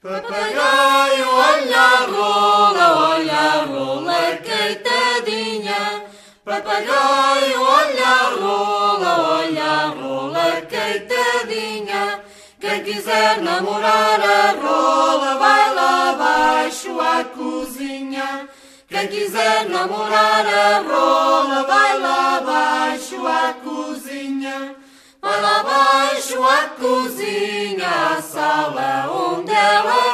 Papagaio, olha a rola, coitadinha. Papagaio, olha a rola, coitadinha. Quem quiser namorar a rola, vai lá abaixo à cozinha. Quem quiser namorar a rola, vai lá abaixo à cozinha. Vai lá abaixo à cozinha, à sala onde ela